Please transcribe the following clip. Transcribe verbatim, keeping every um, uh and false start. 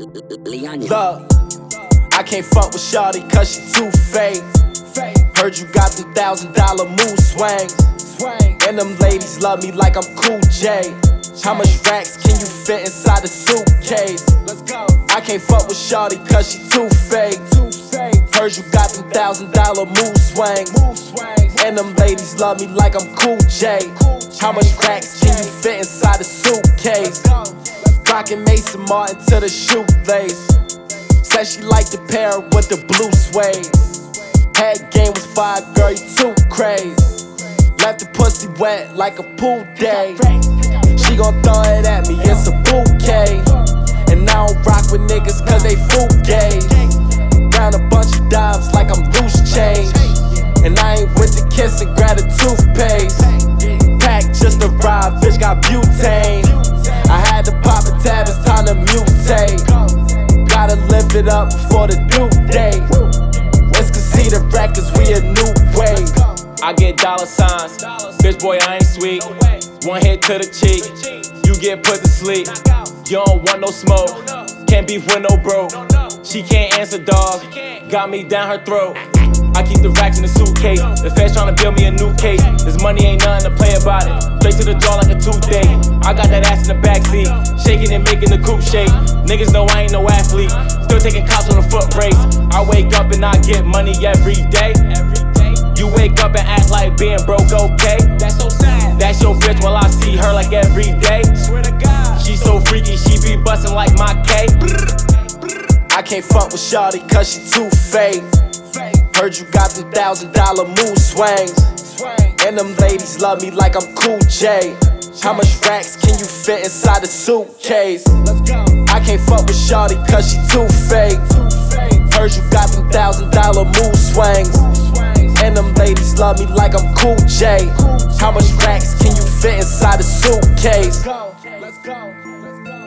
Look, I can't fuck with shawty cause she too fake. Heard you got them thousand dollar mood swings, and them ladies love me like I'm Cool J. How much racks can you fit inside a suitcase? I can't fuck with shawty cause she too fake. Heard you got them thousand dollar mood swings, and them ladies love me like I'm Cool J. How much racks can you fit inside a suitcase? Rockin' Mason Martin to the shoelace. Said she liked the pair with the blue suede. Head game was fire, girl, you too crazy. Left the pussy wet like a pool day. She gon' throw it at me, it's a bouquet. And I don't rock with niggas cause they fugazi. Round a bunch of dimes like I'm loose change. And I ain't with the kiss and grab a toothpaste. Pack just arrived, bitch got butane. I had to pop a tab, it's time to mutate. Gotta live it up before the due date. Let's concede the records, we a new wave. I get dollar signs, bitch boy I ain't sweet. One hit to the cheek, you get put to sleep. You don't want no smoke, can't beef with no bro. She can't answer dog, got me down her throat. I keep the racks in the suitcase. The feds tryna build me a new case. This money ain't nothing to play about it. Straight to the jaw like a toothache. I got that ass in the backseat, shaking and making the coupe shake. Niggas know I ain't no athlete, still taking cops on a foot race. I wake up and I get money every day. You wake up and act like being broke okay. That's so sad. That's your bitch while I see her like every day. Swear to God, she so freaky, she be bustin' like my K. I can't fuck with shawty cause she too fake. Heard you got them thousand dollar mood swings, and them ladies love me like I'm Cool J. How much racks can you fit inside a suitcase? I can't fuck with shawty cause she too fake. Heard you got them thousand dollar mood swings, and them ladies love me like I'm Cool J. How much racks can you fit inside a suitcase? Let's go. Let's go.